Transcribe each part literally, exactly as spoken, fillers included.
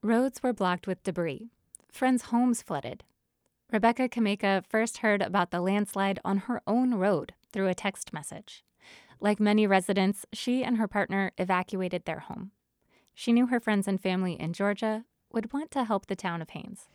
Roads were blocked with debris. Friends' homes flooded. Rebecca Kameka first heard about the landslide on her own road through a text message. Like many residents, she and her partner evacuated their home. She knew her friends and family in Georgia would want to help the town of Haines.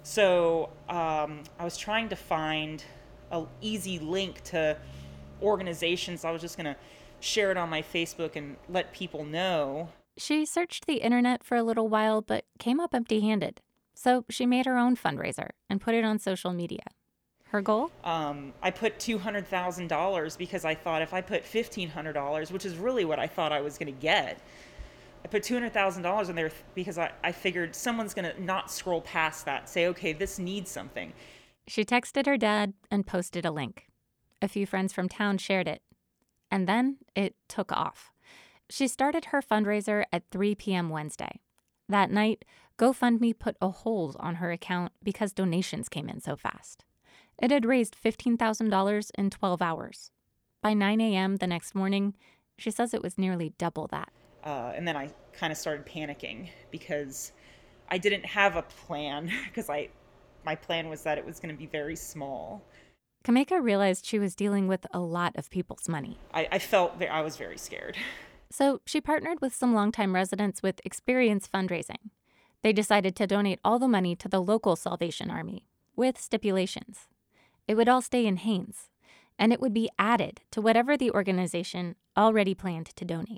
So um, I was trying to find an easy link to organizations. I was just going to share it on my Facebook and let people know. She searched the internet for a little while, but came up empty-handed. So she made her own fundraiser and put it on social media. Her goal? Um, I put two hundred thousand dollars because I thought if I put fifteen hundred dollars, which is really what I thought I was going to get, I put two hundred thousand dollars in there because I, I figured someone's going to not scroll past that, say, okay, this needs something. She texted her dad and posted a link. A few friends from town shared it. And then it took off. She started her fundraiser at three p.m. Wednesday. That night, GoFundMe put a hold on her account because donations came in so fast. It had raised fifteen thousand dollars in twelve hours. By nine a.m. the next morning, she says it was nearly double that. Uh, and then I kind of started panicking because I didn't have a plan because I, my plan was that it was going to be very small. Kameka realized she was dealing with a lot of people's money. I, I felt that I was very scared. So she partnered with some longtime residents with experience fundraising. They decided to donate all the money to the local Salvation Army, with stipulations. It would all stay in Haines, and it would be added to whatever the organization already planned to donate.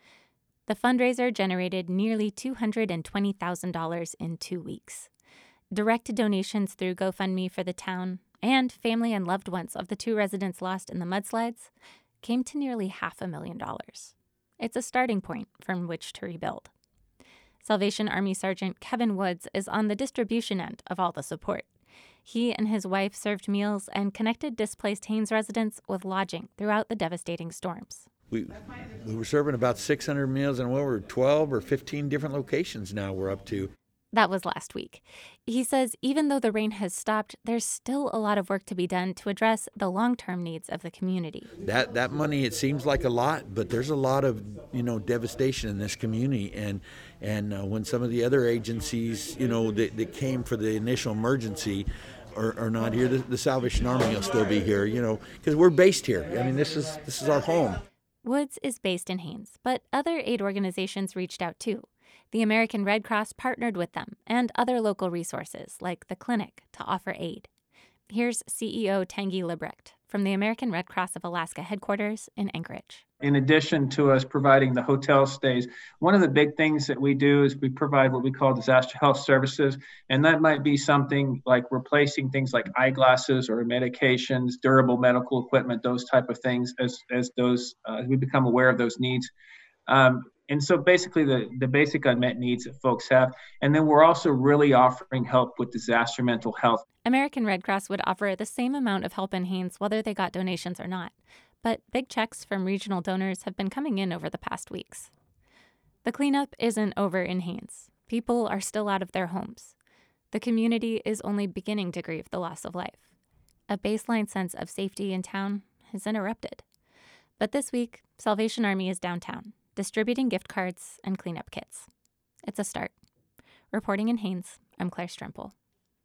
The fundraiser generated nearly two hundred twenty thousand dollars in two weeks. Direct donations through GoFundMe for the town and family and loved ones of the two residents lost in the mudslides came to nearly half a million dollars. It's a starting point from which to rebuild. Salvation Army Sergeant Kevin Woods is on the distribution end of all the support. He and his wife served meals and connected displaced Haines residents with lodging throughout the devastating storms. We we were serving about six hundred meals in over twelve or fifteen different locations now we're up to. That was last week. He says even though the rain has stopped, there's still a lot of work to be done to address the long-term needs of the community. That that money, it seems like a lot, but there's a lot of, you know, devastation in this community. And and uh, when some of the other agencies, you know, that, that came for the initial emergency are, are not here, the, the Salvation Army will still be here, you know, because we're based here. I mean, this is this is our home. Woods is based in Haines, but other aid organizations reached out too. The American Red Cross partnered with them and other local resources like the clinic to offer aid. Here's C E O Tanguy Lebrecht from the American Red Cross of Alaska headquarters in Anchorage. In addition to us providing the hotel stays, one of the big things that we do is we provide what we call disaster health services. And that might be something like replacing things like eyeglasses or medications, durable medical equipment, those type of things as, as those uh, we become aware of those needs. Um, and so basically the, the basic unmet needs that folks have. And then we're also really offering help with disaster mental health. American Red Cross would offer the same amount of help in Haines whether they got donations or not. But big checks from regional donors have been coming in over the past weeks. The cleanup isn't over in Haines. People are still out of their homes. The community is only beginning to grieve the loss of life. A baseline sense of safety in town is interrupted. But this week, Salvation Army is downtown, distributing gift cards and cleanup kits. It's a start. Reporting in Haines, I'm Claire Strempel.